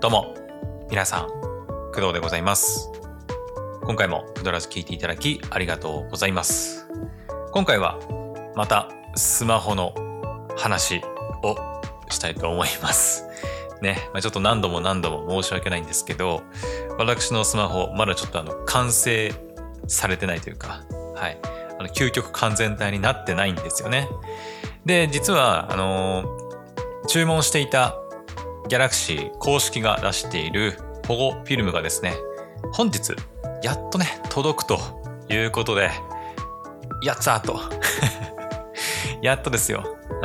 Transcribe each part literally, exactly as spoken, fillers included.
どうも皆さん、工藤でございます。今回もくどらじ聞いていただきありがとうございます。今回はまたスマホの話をしたいと思いますね。まあ、ちょっと何度も何度も申し訳ないんですけど、私のスマホまだちょっとあの完成されてないというか、はい、あの究極完全体になってないんですよね。で、実はあのー、注文していたギャラクシー公式が出している保護フィルムがですね、本日やっとね届くということで、やったーとやっとですよ。うん。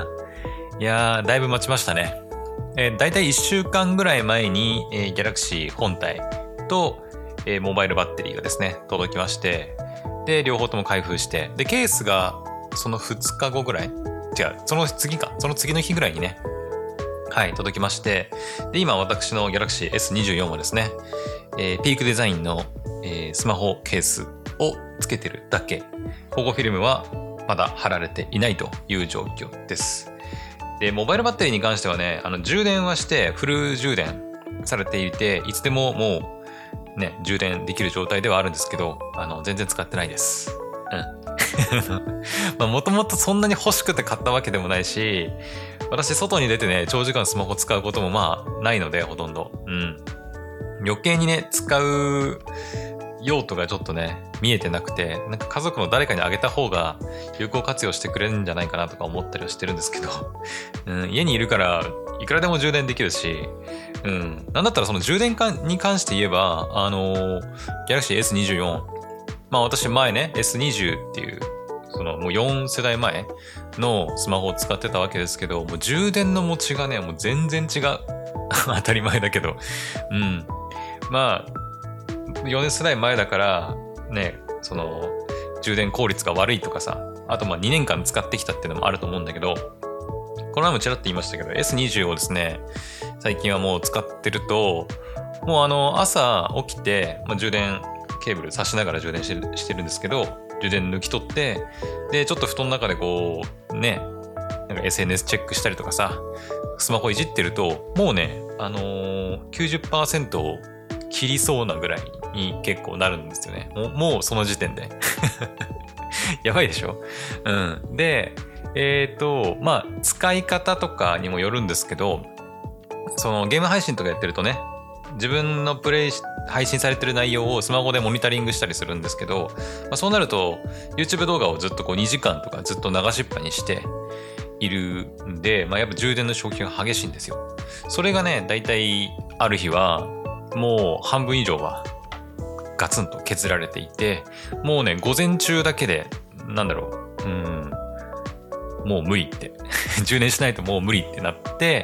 いやー、だいぶ待ちましたね。えー、だいたいいっしゅうかんぐらい前に、えー、ギャラクシー本体と、えー、モバイルバッテリーがですね届きまして、で両方とも開封して、でケースがそのふつかごぐらい、違う、その次かその次の日ぐらいにね、はい届きまして、で今私の Galaxy エスにじゅうよん はですね、えー、ピークデザインの、えー、スマホケースをつけてるだけ、保護フィルムはまだ貼られていないという状況です。でモバイルバッテリーに関してはね、あの充電はしてフル充電されていて、いつでももうね充電できる状態ではあるんですけど、あの全然使ってないです。うん。もともとそんなに欲しくて買ったわけでもないし、私外に出てね長時間スマホ使うこともまあないので、ほとんど、うん、余計にね使う用途がちょっとね見えてなくて、なんか家族の誰かにあげた方が有効活用してくれるんじゃないかなとか思ったりはしてるんですけど、うん、家にいるからいくらでも充電できるし、うん、なんだったらその充電に関して言えば、あの Galaxy エスにじゅうよん、まあ私前ね エスにじゅう っていうそのもうよん世代前のスマホを使ってたわけですけど、もう充電の持ちがねもう全然違う当たり前だけど、うん、まあよねん世代前だからね、その充電効率が悪いとかさ、あとまあにねんかん使ってきたっていうのもあると思うんだけど、この前もちらっと言いましたけど エスにじゅう をですね最近はもう使ってると、もうあの朝起きて、まあ、充電ケーブル挿しながら充電してる、してるんですけど、充電抜き取って、でちょっと布団の中でこうねなんか エスエヌエス チェックしたりとかさ、スマホいじってるともうねあのー、きゅうじゅっパーセント を切りそうなぐらいに結構なるんですよね。もう、もうその時点でやばいでしょ。うん。でえっとまあ使い方とかにもよるんですけど、そのゲーム配信とかやってるとね、自分のプレイ配信されてる内容をスマホでモニタリングしたりするんですけど、まあ、そうなると YouTube 動画をずっとこうにじかんとかずっと流しっぱにしているんで、まあ、やっぱ充電の消費が激しいんですよ。それがねだいたいある日はもう半分以上はガツンと削られていて、もうね午前中だけでなんだろう、うん、もう無理って充電しないともう無理ってなって、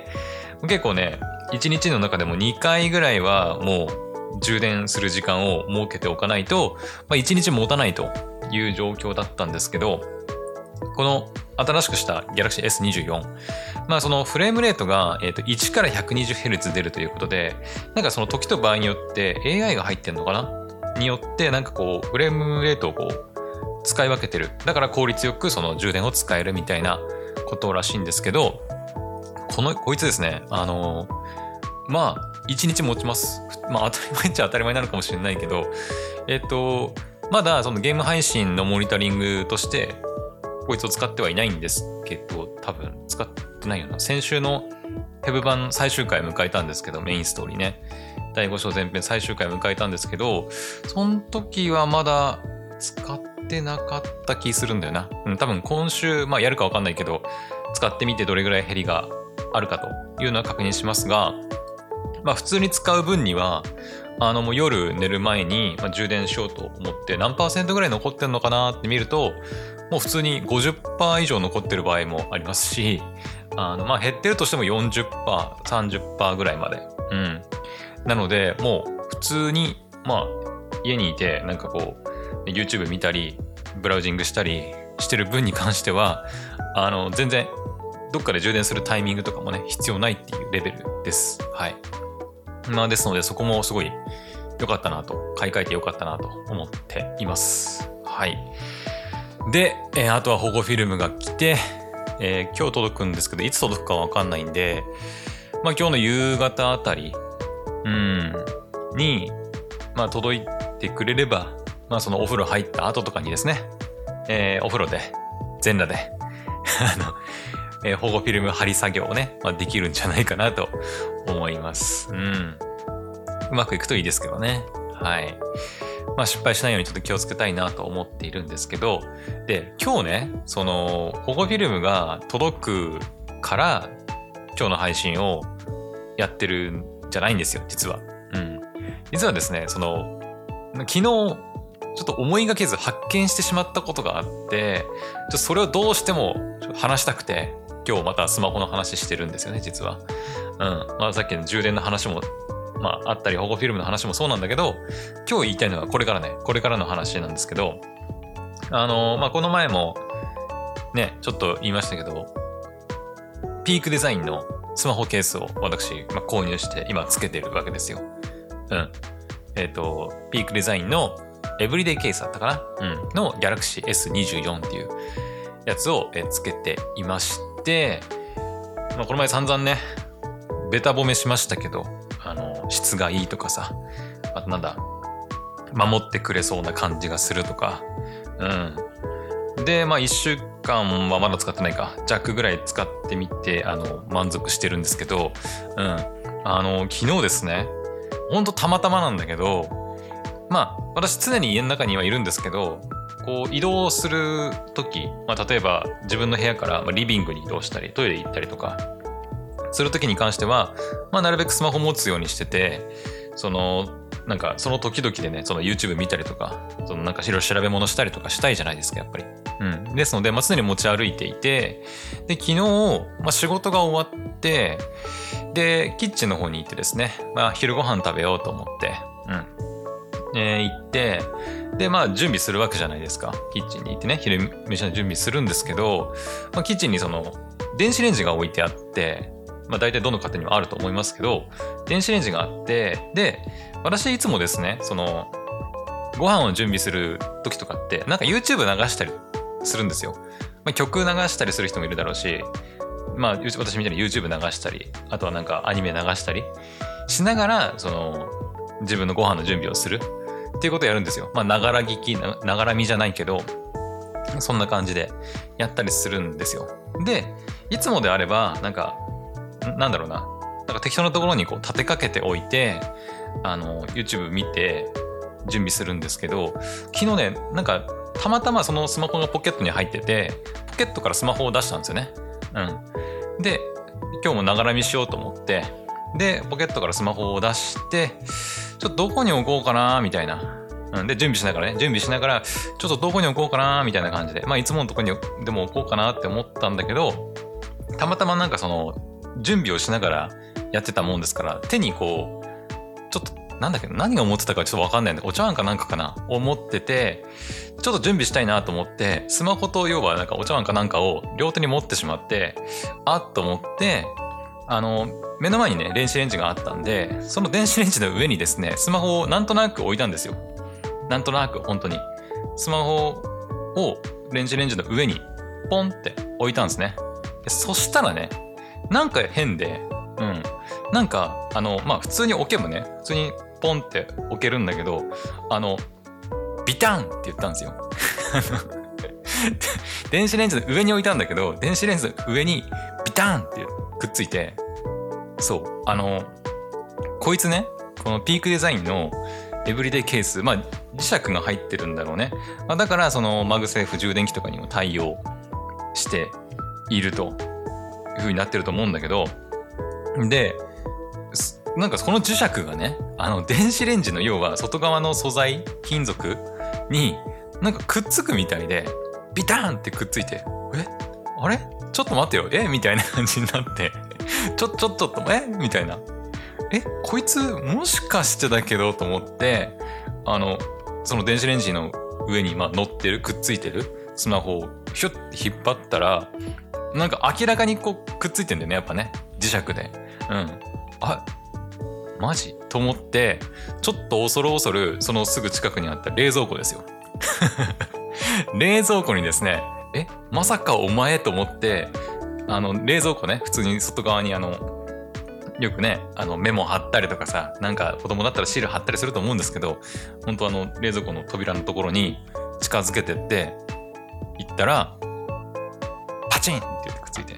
結構ねいちにちの中でもにかいぐらいはもう充電する時間を設けておかないと、まあ、いちにち持たないという状況だったんですけど、この新しくした Galaxy エスにじゅうよん、まあそのフレームレートが、えー、といちから ひゃくにじゅうヘルツ 出るということで、なんかその時と場合によって エーアイ が入ってんのかなによってなんかこうフレームレートをこう使い分けてる、だから効率よくその充電を使えるみたいなことらしいんですけど、このこいつですね、あのー、まあいちにち持ちます。まあ当たり前っちゃ当たり前なのかもしれないけど、えっとまだそのゲーム配信のモニタリングとしてこいつを使ってはいないんですけど、多分使ってないよな。先週のヘブ版最終回迎えたんですけど、メインストーリーね、だいご章前編最終回迎えたんですけど、その時はまだ使ってなかった気するんだよな。うん、多分今週まあやるか分かんないけど使ってみてどれぐらい減りがあるかというのは確認しますが、まあ普通に使う分にはあのもう夜寝る前に充電しようと思って何パーセントぐらい残ってんのかなって見ると、もう普通に ごじゅっパーセント 以上残ってる場合もありますし、あのまあ減ってるとしても よんじゅっパーセント、さんじゅっパーセント ぐらいまで、うん、なのでもう普通にまあ家にいてなんかこう YouTube 見たりブラウジングしたりしてる分に関しては、あの全然どっかで充電するタイミングとかもね必要ないっていうレベルです。はい。まあですのでそこもすごい良かったなと、買い替えて良かったなと思っています。はい。で、えー、あとは保護フィルムが来て、えー、今日届くんですけど、いつ届くかわかんないんで、まあ今日の夕方あたりうん、に、まあ届いてくれれば、まあそのお風呂入った後とかにですね、えー、お風呂で、全裸で、あの、えー、保護フィルム貼り作業をね、まあ、できるんじゃないかなと思います。うん。うまくいくといいですけどね。はい。まあ失敗しないようにちょっと気をつけたいなと思っているんですけど、で、今日ね、その保護フィルムが届くから今日の配信をやってるんじゃないんですよ、実は。うん。実はですね、その、昨日、ちょっと思いがけず発見してしまったことがあって、ちょっとそれをどうしても話したくて、今日またスマホの話してるんですよね、実は。うん。まあさっきの充電の話も、まああったり、保護フィルムの話もそうなんだけど、今日言いたいのはこれからね、これからの話なんですけど、あの、まあこの前も、ね、ちょっと言いましたけど、ピークデザインのスマホケースを私、まあ、購入して今つけてるわけですよ。うん。えっと、ピークデザインのエブリデイケースだったかな、うん、の Galaxy エスにじゅうよん っていうやつをつけていまして、まあ、この前散々ね、ベタ褒めしましたけど、あの、質がいいとかさ、あとなんだ、守ってくれそうな感じがするとか、うん。で、まあ一週間はまだ使ってないか、弱ぐらい使ってみて、あの、満足してるんですけど、うん。あの、昨日ですね、ほんとたまたまなんだけど、まあ、私常に家の中にはいるんですけど、こう移動するとき、まあ例えば自分の部屋からリビングに移動したり、トイレ行ったりとか、するときに関しては、まあなるべくスマホ持つようにしてて、その、なんかその時々でね、その YouTube 見たりとか、そのなんかいろいろ調べ物したりとかしたいじゃないですか、やっぱり。うん。ですので、まあ常に持ち歩いていて、で、昨日、まあ仕事が終わって、で、キッチンの方に行ってですね、まあ昼ご飯食べようと思って、うん。えー、行って、で、まあ準備するわけじゃないですか。キッチンに行ってね、昼飯の準備するんですけど、まあキッチンにその、電子レンジが置いてあって、まあ大体どの家庭にもあると思いますけど、電子レンジがあって、で、私いつもですね、その、ご飯を準備する時とかって、なんか YouTube 流したりするんですよ。まあ、曲流したりする人もいるだろうし、まあ私みたいに YouTube 流したり、あとはなんかアニメ流したりしながら、その、自分のご飯の準備をするっていうことをやるんですよ。まあ、ながら聞き、ながら見じゃないけど、そんな感じでやったりするんですよ。で、いつもであれば、なんか、なんだろうな、なんか適当なところにこう立てかけておいて、あの、YouTube 見て準備するんですけど、昨日ね、なんか、たまたまそのスマホがポケットに入ってて、ポケットからスマホを出したんですよね。うん。で、今日もながら見しようと思って、で、ポケットからスマホを出して、ちょっとどこに置こうかなみたいな。うん、で、準備しながらね、準備しながら、ちょっとどこに置こうかなみたいな感じで、まあ、いつものとこにでも置こうかなって思ったんだけど、たまたまなんかその、準備をしながらやってたもんですから、手にこう、ちょっと、なんだっけ、何が思ってたかちょっとわかんないんだけど、お茶碗かなんかかな思ってて、ちょっと準備したいなと思って、スマホと要はなんかお茶碗かなんかを両手に持ってしまって、あっと思って、あの、目の前にね、電子レンジがあったんで、その電子レンジの上にですね、スマホをなんとなく置いたんですよ。なんとなく、本当に。スマホを電子レンジの上にポンって置いたんですね。でそしたらね、なんか変で、うん。なんか、あの、まあ、普通に置けばね、普通にポンって置けるんだけど、あの、ビタンって言ったんですよ。電子レンジの上に置いたんだけど、電子レンジの上にビタンってくっついて、そう、あの、こいつね、このピークデザインのエブリデイケース、まあ、磁石が入ってるんだろうね。まあ、だから、そのマグセーフ充電器とかにも対応しているという風になってると思うんだけど、で、なんかこの磁石がね、あの電子レンジの要は外側の素材、金属になんかくっつくみたいで、ビターンってくっついて、えあれちょっと待ってよ、えみたいな感じになって、ちょ、ちょ、ちょっと、えみたいな。えこいつもしかしてだけどと思って、あの、その電子レンジの上にまあ乗ってる、くっついてるスマホをひょって引っ張ったら、なんか明らかにこうくっついてんだよね、やっぱね。磁石で。うん。あ、マジと思って、ちょっと恐る恐る、そのすぐ近くにあった冷蔵庫ですよ。冷蔵庫にですね、え、まさかお前と思って、あの、冷蔵庫ね、普通に外側にあの、 よくね、あのメモ貼ったりとかさ、なんか子供だったらシール貼ったりすると思うんですけど、本当あの冷蔵庫の扉のところに近づけてって行ったらパチンって言ってくっついて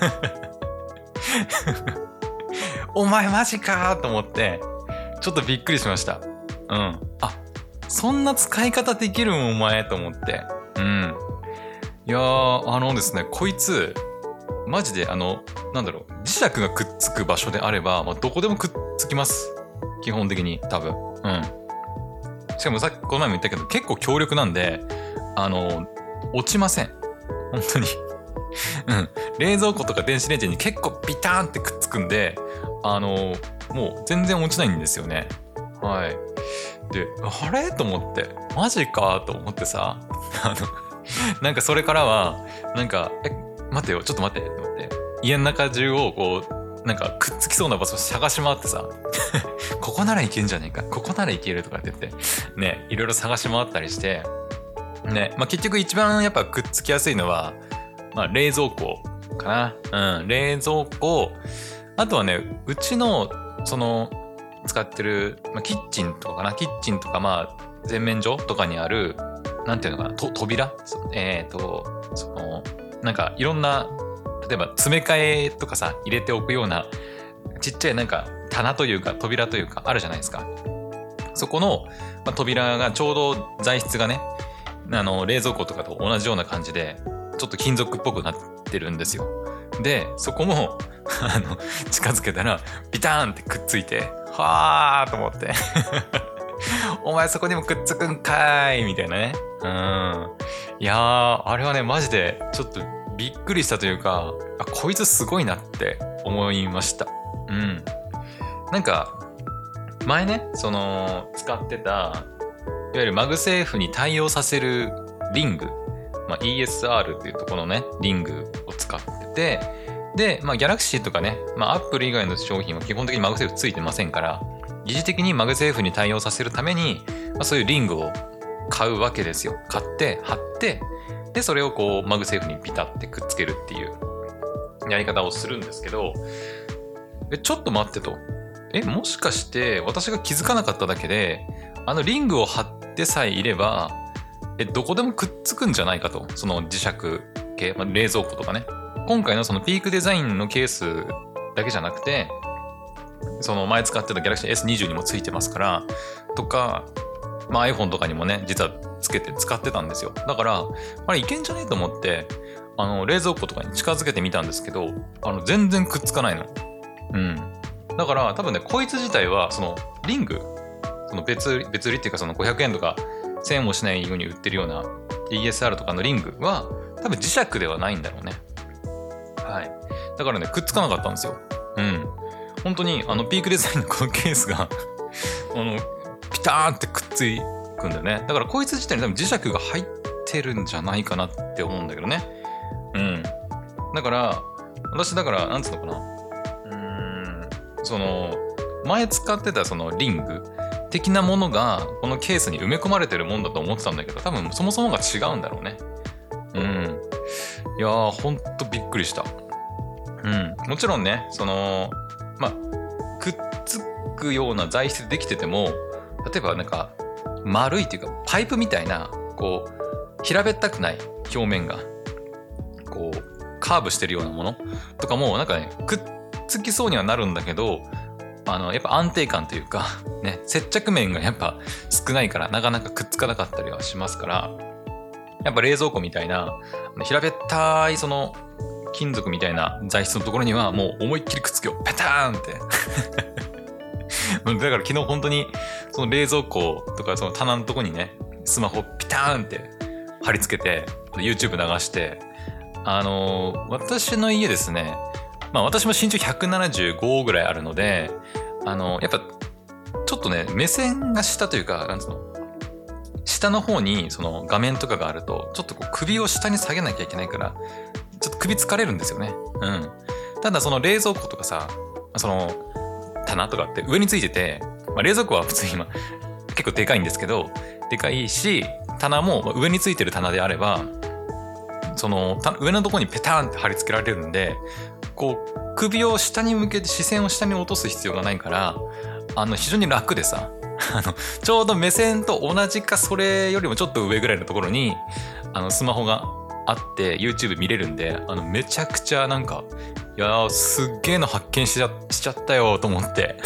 お前マジかーと思ってちょっとびっくりしました。うん。あ、そんな使い方できるんお前と思って。うん。いやー、あのですね、こいつマジであのなんだろう、磁石がくっつく場所であれば、まあ、どこでもくっつきます。基本的に多分。うん。しかもさっきこの前も言ったけど結構強力なんで、あの落ちません。本当に。うん。冷蔵庫とか電子レンジに結構ビターンってくっつくんで、あのもう全然落ちないんですよね。はい。で、あれと思って、マジかと思ってさ、あのなんかそれからはなんかえ待てよちょっと待ってと思って、家の中中をこうなんかくっつきそうな場所を探し回ってさここならいけんじゃねえか、ここならいけるとかって言ってね、いろいろ探し回ったりしてね、まあ結局一番やっぱくっつきやすいのは、まあ、冷蔵庫かな。うん、冷蔵庫。あとはね、うちのその使ってる、まあ、キッチンとかかな、キッチンとかまあ洗面所とかにあるなんていうのかな、と扉、えっとそのなんかいろんな、例えば詰め替えとかさ入れておくようなちっちゃいなんか棚というか扉というかあるじゃないですか。そこの、まあ、扉がちょうど材質がね、あの冷蔵庫とかと同じような感じでちょっと金属っぽくなってるんですよ。でそこもあの近づけたらビターンってくっついて、はーと思ってお前そこにもくっつくんかいみたいなね。うん。いやー、あれはねマジでちょっとびっくりしたというか、あ、こいつすごいなって思いました。うん。なんか前ね、その使ってたいわゆるマグセーフに対応させるリング、まあ、イーエスアール っていうところのねリングを使ってて、で、まあ、ギャラクシーとかね、まあ、アップル以外の商品は基本的にマグセーフついてませんから、疑似的にマグセーフに対応させるために、まあ、そういうリングを買うわけですよ。買って貼って、でそれをこうマグセーフにピタってくっつけるっていうやり方をするんですけど、えちょっと待ってと、えもしかして私が気づかなかっただけであのリングを貼ってさえいればえどこでもくっつくんじゃないかと、その磁石系、まあ、冷蔵庫とかね、今回のそのピークデザインのケースだけじゃなくて、その前使ってた Galaxy エスにじゅう にもついてますからとか、まあ、iPhone とかにもね実はつけて使ってたんですよ。だからあれいけんじゃねえと思ってあの冷蔵庫とかに近づけてみたんですけど、あの全然くっつかないの。うん。だから多分ねこいつ自体はそのリング、その別別売りっていうかそのごひゃくえんとかせんえんもしないように売ってるような イーエスアール とかのリングは多分磁石ではないんだろうね。はい。だからねくっつかなかったんですよ。うん。本当にあのピークデザインのこのケースがあのピターンってくっつくんだよね。だからこいつ自体に多分磁石が入ってるんじゃないかなって思うんだけどね。うん。だから私だからなんつうのかな。うーん。その前使ってたそのリング的なものがこのケースに埋め込まれてるもんだと思ってたんだけど、多分そもそもが違うんだろうね。うん。いやーほんとびっくりした。うん。もちろんね、そのまあくっつくような材質でできてても、例えばなんか丸いっていうかパイプみたいなこう平べったくない表面がこうカーブしてるようなものとかもなんかねくっつきそうにはなるんだけど、あのやっぱ安定感というかね、接着面がやっぱ少ないからなかなかくっつかなかったりはしますから、やっぱ冷蔵庫みたいな平べったいその金属みたいな材質のところにはもう思いっきりくっつけよう、ペターンってだから昨日本当にその冷蔵庫とかその棚のところにねスマホピターンって貼り付けて YouTube 流して、あのー、私の家ですね、まあ私も身長ひゃくななじゅうごぐらいあるので、あのー、やっぱちょっとね目線が下というか、なんつうの、下の方にその画面とかがあるとちょっとこう首を下に下げなきゃいけないからちょっと首疲れるんですよね。うん。ただその冷蔵庫とかさ、その棚とかって上についてて、まあ、冷蔵庫は普通に今結構でかいんですけど、でかいし棚も上についてる棚であればその上のところにペターンって貼り付けられるんで、こう首を下に向けて視線を下に落とす必要がないから、あの非常に楽でさ、あのちょうど目線と同じかそれよりもちょっと上ぐらいのところにあのスマホがあって YouTube 見れるんで、あのめちゃくちゃなんか、いやーすっげーの発見しちゃ、しちゃったよと思って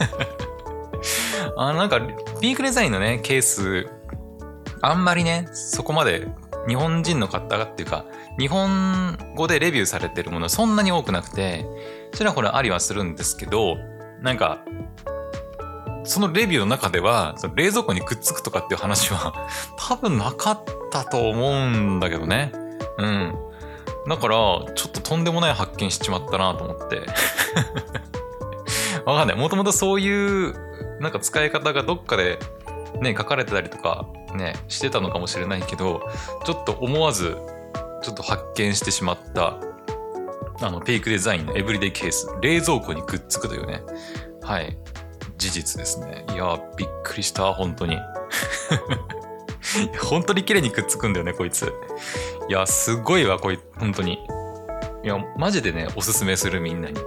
あのなんかピークデザインのねケースあんまりねそこまで日本人の方がっていうか日本語でレビューされてるものそんなに多くなくて、ちらほらありはするんですけど、なんかそのレビューの中ではその冷蔵庫にくっつくとかっていう話は多分なかったと思うんだけどね。うん。だからちょっととんでもない発見しちまったなと思ってわかんない。もともとそういうなんか使い方がどっかでね書かれてたりとかねしてたのかもしれないけど、ちょっと思わずちょっと発見してしまったあのペイクデザインのエブリデイケース、冷蔵庫にくっつくというね、はい事実ですね。いやびっくりした本当に本当に綺麗にくっつくんだよねこいつ。いやすごいわこい本当に。いやマジでねおすすめするみんなに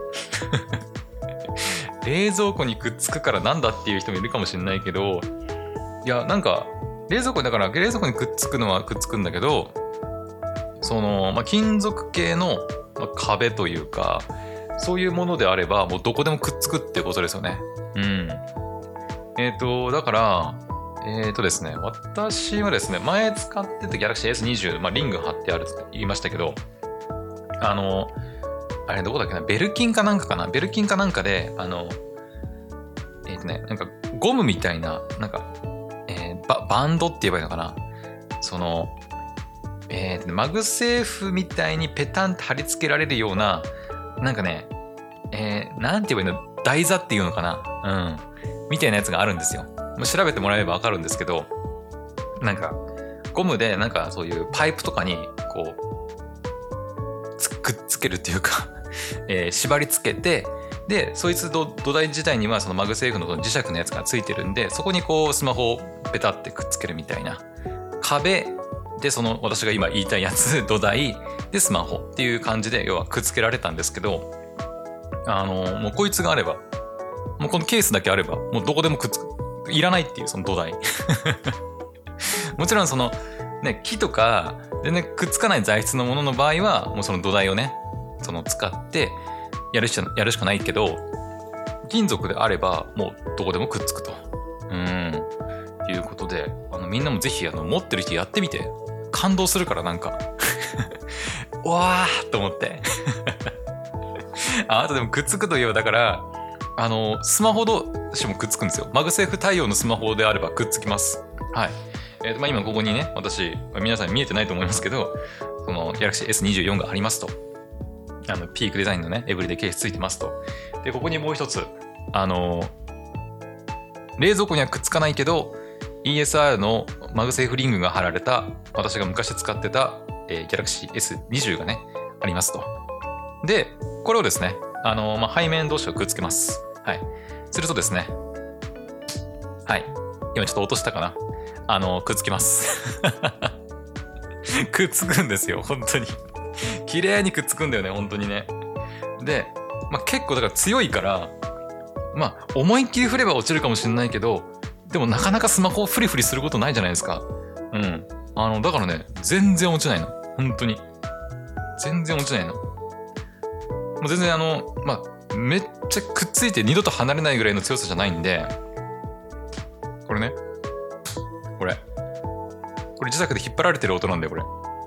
冷蔵庫にくっつくからなんだっていう人もいるかもしれないけど、いやなんか冷蔵庫だから冷蔵庫にくっつくのはくっつくんだけど、その、まあ、金属系の壁というかそういうものであればもうどこでもくっつくってことですよね。うん。えっとだからえっとですね私はですね前使ってた Galaxy エスにじゅう、まあ、リング貼ってあるって言いましたけど、あのあれどこだっけな、ベルキンかなんかかな、ベルキンかなんかであのえっとねなんかゴムみたいななんか、えー、バ, バンドって言えばいいのかな、そのえーとね、マグセーフみたいにペタンって貼り付けられるようななんかね、えー、なんて言えばいいの、台座っていうのかな、うんみたいなやつがあるんですよ。もう調べてもらえればわかるんですけど、なんかゴムでなんかそういうパイプとかにこうくっつけるっていうか、えー、縛り付けて、でそいつ土台自体にはそのマグセーフの磁石のやつがついてるんで、そこにこうスマホをペタってくっつけるみたいな、壁でその私が今言いたいやつ土台でスマホっていう感じで要はくっつけられたんですけど、あのもうこいつがあれば、もうこのケースだけあればもうどこでもくっつく、いらないっていうその土台もちろんそのね木とか全然くっつかない材質のものの場合はもうその土台をねその使ってやるしかやるしかないけど、金属であればもうどこでもくっつくとうんいうことで、あのみんなもぜひあの持ってる人やってみて、感動するからなんかわーと思ってあ, あとでもくっつくといえばだからあのスマホ同士もくっつくんですよ。マグセーフ対応のスマホであればくっつきます。はい。えーとまあ、今ここにね私皆さん見えてないと思いますけど、その Galaxy エスにじゅうよん がありますと、あのピークデザインのねエブリデイケースついてますと。でここにもう一つあの冷蔵庫にはくっつかないけど イーエスアール のマグセーフリングが貼られた私が昔使ってた、えー、Galaxy エスにじゅう がねありますと。でこれをですねあの、まあ、背面同士をくっつけます。はい。するとですね、はい今ちょっと落としたかな、あのくっつきますくっつくんですよ本当に綺麗にくっつくんだよね本当にね。で、まあ、結構だから強いからまあ思いっきり振れば落ちるかもしれないけど、でもなかなかスマホをフリフリすることないじゃないですか。うん。あのだからね全然落ちないの本当に全然落ちないの。もう全然あのまあめっちゃくっついて二度と離れないぐらいの強さじゃないんで、これねこれこれ磁石で引っ張られてる音なんだよこれ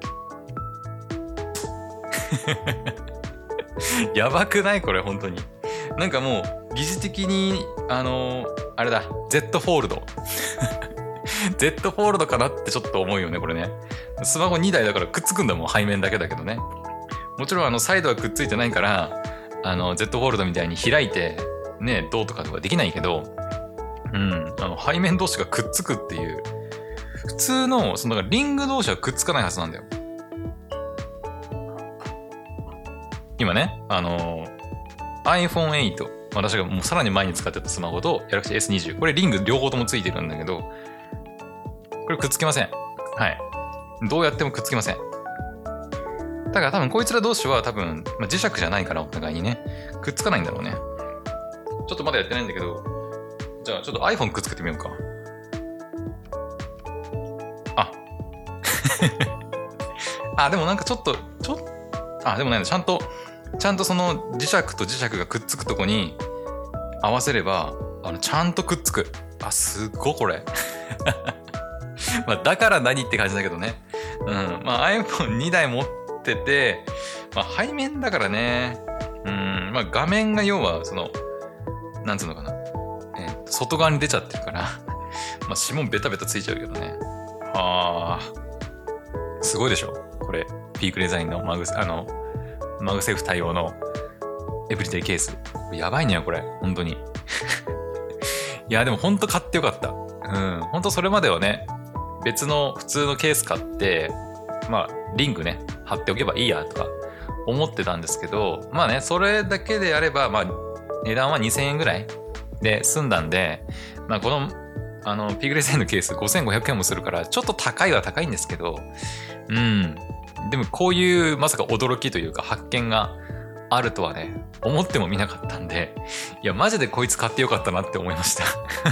やばくないこれ本当に。なんかもう疑似的にあのあれだ Z フォールドZ フォールドかなってちょっと思うよねこれね。スマホにだいだからくっつくんだもん背面だけだけどね。もちろんあのサイドはくっついてないからあの Z フォールドみたいに開いてねどうとかとかできないけど、うんあの背面同士がくっつくっていう、普通のそのリング同士はくっつかないはずなんだよ。今ねあの アイフォンエイト 私がもうさらに前に使ってたスマホと Galaxy エスにじゅう これリング両方ともついてるんだけど、これくっつきません。はい。どうやってもくっつきません。 だから多分こいつら同士は多分、まあ、磁石じゃないからお互いにね、くっつかないんだろうね。ちょっとまだやってないんだけど、じゃあちょっと iPhone くっつけてみようか。あ。あ、でもなんかちょっと、ちょっと、あ、でもね、ちゃんと、ちゃんとその磁石と磁石がくっつくとこに合わせれば、あの、ちゃんとくっつく。あ、すっごいこれ。まあ、だから何って感じだけどね。うん。まあ アイフォンに 台持ってて、まあ背面だからね。うん。まあ画面が要は、その、なんつうのかな。えー、外側に出ちゃってるから、まあ指紋ベタベタついちゃうけどね。はあ。すごいでしょこれ。ピークデザインのマグ、あの、マグセーフ対応のエブリデイケース。やばいねこれ。本当に。いや、でも本当買ってよかった。うん。本当それまではね、別の普通のケース買って、まあ、リングね、貼っておけばいいやとか思ってたんですけど、まあね、それだけであれば、まあ、値段はにせんえんぐらいで済んだんで、まあ、この、あの、ピークデザインのケースごせんごひゃくえんもするから、ちょっと高いは高いんですけど、うん。でもこういうまさか驚きというか発見があるとはね、思ってもみなかったんで、いや、マジでこいつ買ってよかったなって思いました。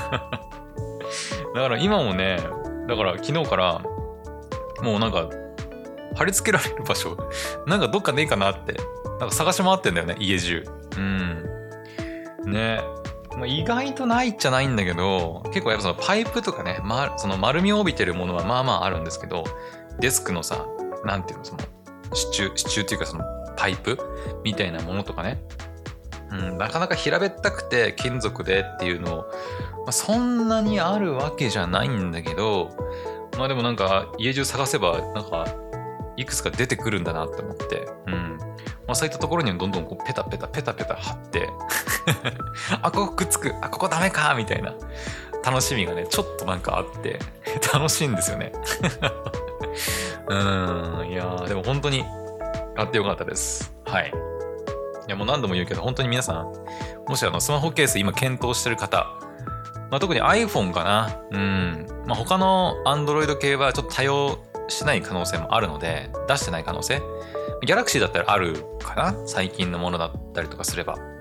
だから今もね、だから昨日からもうなんか貼り付けられる場所、なんかどっかねえかなって、なんか探し回ってんだよね、家中。うん。ね。まあ、意外とないっちゃないんだけど、結構やっぱそのパイプとかね、ま、その丸みを帯びてるものはまあまああるんですけど、デスクのさ、なんていうの、その支柱、支柱っていうかそのパイプみたいなものとかね、うん、なかなか平べったくて金属でっていうのを、まあ、そんなにあるわけじゃないんだけど、まあでもなんか家中探せばなんかいくつか出てくるんだなって思って、うん。まあそういったところにどんどんこうペタペタペタペタ貼ってあ、ここくっつく、あ、ここダメかみたいな楽しみがね、ちょっとなんかあって楽しいんですよね。うーん、いやーでも本当に買ってよかったです。はい。いやもう何度も言うけど、本当に皆さん、もしあのスマホケース今検討してる方、まあ、特に iPhone かな。うん。まあ、他の Android 系はちょっと多用しない可能性もあるので、出してない可能性。Galaxy だったらあるかな？最近のものだったりとかすれば。うん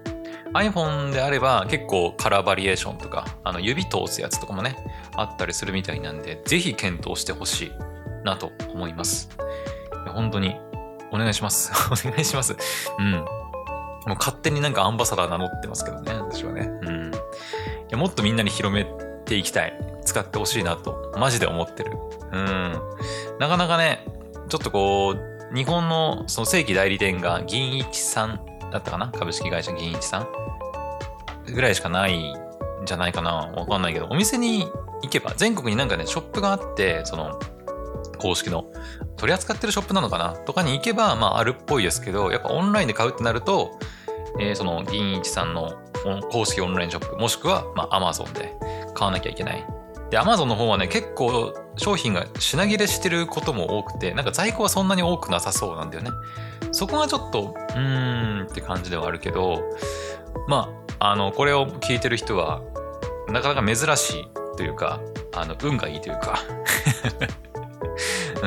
。iPhone であれば結構カラーバリエーションとか、あの指通すやつとかもね、あったりするみたいなんで、ぜひ検討してほしいなと思います。本当にお願いします。お願いします。うん。もう勝手になんかアンバサダー名乗ってますけどね、私はね。うん。いやもっとみんなに広めていきたい。使ってほしいなと、マジで思ってる。うん。なかなかね、ちょっとこう、日本のその正規代理店が銀一さんだったかな、株式会社銀一さんぐらいしかないんじゃないかな。わかんないけど、お店に行けば、全国になんかね、ショップがあって、その、公式の取り扱ってるショップなのかなとかに行けば、まああるっぽいですけど、やっぱオンラインで買うってなると、えー、その銀一さんの公式オンラインショップ、もしくはまあ Amazon で買わなきゃいけない。で、Amazon の方はね、結構商品が品切れしてることも多くて、なんか在庫はそんなに多くなさそうなんだよね。そこがちょっと、うーんって感じではあるけど、まあ、あの、これを聞いてる人は、なかなか珍しいというか、あの、運がいいというか、うん。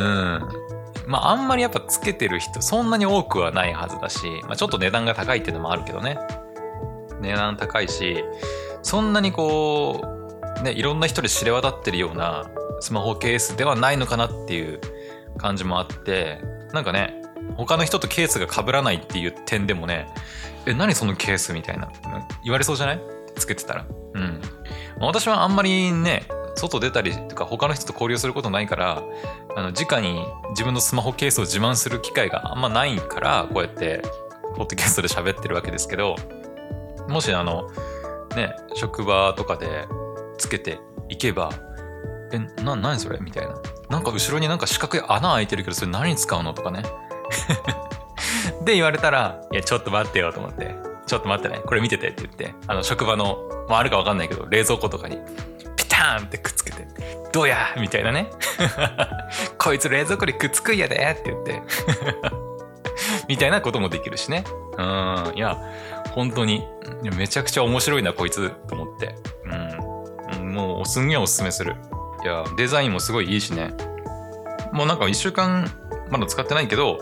まあ、あんまりやっぱつけてる人、そんなに多くはないはずだし、まあ、ちょっと値段が高いっていうのもあるけどね。値段高いし、そんなにこう、ね、いろんな人で知れ渡ってるようなスマホケースではないのかなっていう感じもあって、なんかね、他の人とケースが被らないっていう点でもね、え、何そのケースみたいな、言われそうじゃない？つけてたら。うん。まあ、私はあんまりね、外出たりとか他の人と交流することないから、あの直に自分のスマホケースを自慢する機会があんまないから、こうやってポッドキャストで喋ってるわけですけど、もしあのね、職場とかでつけていけば、え、な、何それみたいな。なんか後ろになんか四角い穴開いてるけど、それ何に使うのとかね。で言われたら、いやちょっと待ってよと思って、ちょっと待ってね、これ見ててって言って、あの職場の、まああるかわかんないけど、冷蔵庫とかにピターンってくっつけて、どうやみたいなね。こいつ冷蔵庫にくっつくんやでって言ってみたいなこともできるしね。うん、いや本当にめちゃくちゃ面白いなこいつと思って、うん、もうすんげえおすすめする。いやデザインもすごいいいしね。もうなんかいっしゅうかんまだ使ってないけど、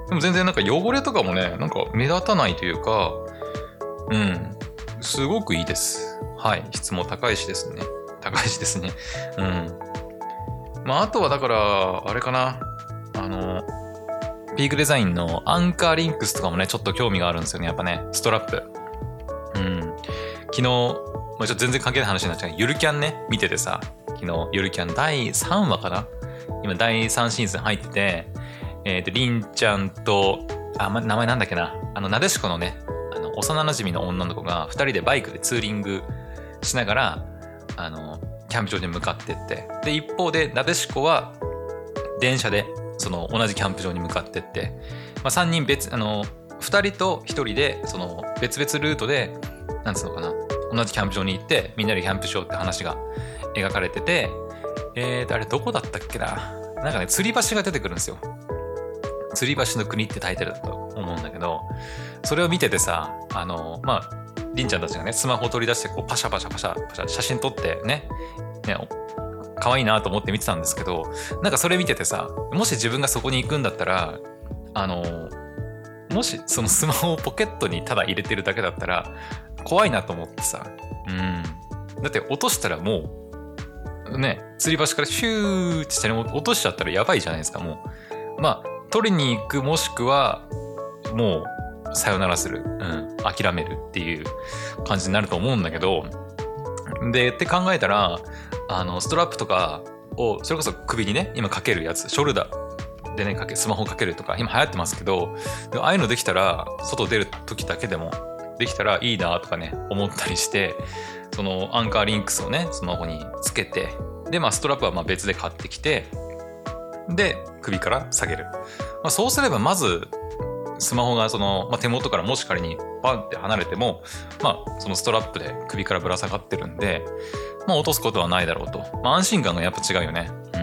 でも全然なんか汚れとかもね、なんか目立たないというか、うん、すごくいいです。はい。質も高いしですね。高いしですね。うん。まあ、あとはだから、あれかな。あの、ピークデザインのアンカーリンクスとかもね、ちょっと興味があるんですよね。やっぱね、ストラップ。うん。昨日、まあ、ちょっと全然関係ない話になっちゃうけど、ゆるキャンね、見ててさ、昨日、ゆるキャンだいさんわかな？今だいさんシーズン入ってて、えっと、りんちゃんと、あ、ま、名前なんだっけな。あの、なでしこのね、あの、幼馴染の女の子がふたりでバイクでツーリングしながら、あの、キャンプ場に向かってって。で、一方で、なでしこは、電車で、その、同じキャンプ場に向かってって、まあ、さんにん別、あの、ふたりとひとりで、その、別々ルートで、なんつうのかな、同じキャンプ場に行って、みんなでキャンプしようって話が描かれてて、えーと、あれどこだったっけな。なんかね、吊り橋が出てくるんですよ。吊り橋の国ってタイトルだと思うんだけど、それを見ててさ、あの、まあ、りんちゃんたちがね、スマホを取り出して、こう、パシャパシャパシャパシャ写真撮ってね、ね、可愛いなと思って見てたんですけど、なんかそれ見ててさ、もし自分がそこに行くんだったら、あの、もしそのスマホをポケットにただ入れてるだけだったら、怖いなと思ってさ、うん。だって落としたらもう、ね、吊り橋からシューって下に落としちゃったらやばいじゃないですか、もう。まあ、取りに行くもしくは、もう、さよならする。うん。諦めるっていう感じになると思うんだけど、で、って考えたら、あの、ストラップとかを、それこそ首にね、今かけるやつ、ショルダーでね、かけ、スマホかけるとか、今流行ってますけど、ああいうのできたら、外出る時だけでも、できたらいいなとかね、思ったりして、そのアンカーリンクスをね、スマホにつけて、で、まあ、ストラップはまあ別で買ってきて、で、首から下げる。まあ、そうすれば、まず、スマホがその、まあ、手元からもし仮にバンって離れても、まあ、そのストラップで首からぶら下がってるんで、まあ、落とすことはないだろうと。まあ、安心感がやっぱ違うよね。うん。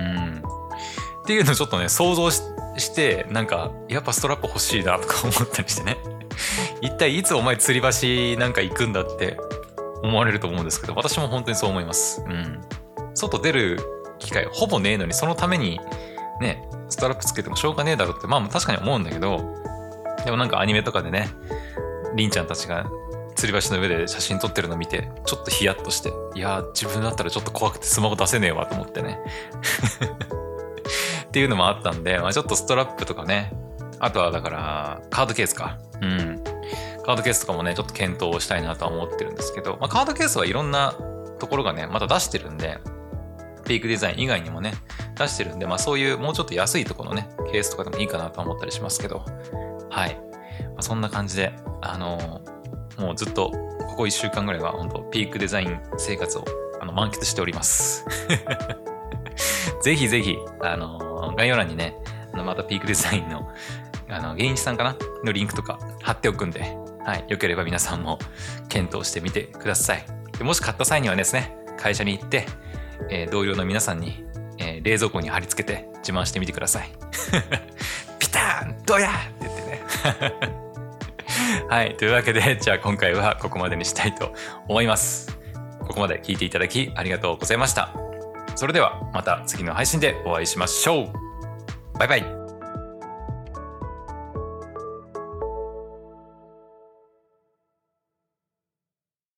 っていうのをちょっとね、想像 し, して、なんか、やっぱストラップ欲しいなとか思ったりしてね。一体いつお前吊り橋なんか行くんだって思われると思うんですけど、私も本当にそう思います。うん。外出る機会ほぼねえのに、そのためにね、ストラップつけてもしょうがねえだろうって、まあ確かに思うんだけど、でもなんかアニメとかでね、りんちゃんたちが吊り橋の上で写真撮ってるの見て、ちょっとヒヤッとして、いやー自分だったらちょっと怖くてスマホ出せねえわと思ってね。っていうのもあったんで、まあちょっとストラップとかね、あとはだからカードケースか。うん。カードケースとかもね、ちょっと検討したいなとは思ってるんですけど、まあ、カードケースはいろんなところがね、また出してるんで、ピークデザイン以外にもね、出してるんで、まあそういうもうちょっと安いところのね、ケースとかでもいいかなと思ったりしますけど、はい。まあ、そんな感じで、あのー、もうずっと、ここいっしゅうかんぐらいは本当ピークデザイン生活をあの満喫しております。ぜひぜひ、あのー、概要欄にね、あのまたピークデザインの、あの、芸人さんかなのリンクとか貼っておくんで、はい。よければ皆さんも検討してみてください。でもし買った際にはですね、会社に行って、えー、同僚の皆さんに、えー、冷蔵庫に貼り付けて自慢してみてください。ピターンどやって言ってね。はい。というわけで、じゃあ今回はここまでにしたいと思います。ここまで聞いていただきありがとうございました。それではまた次の配信でお会いしましょう。バイバイ。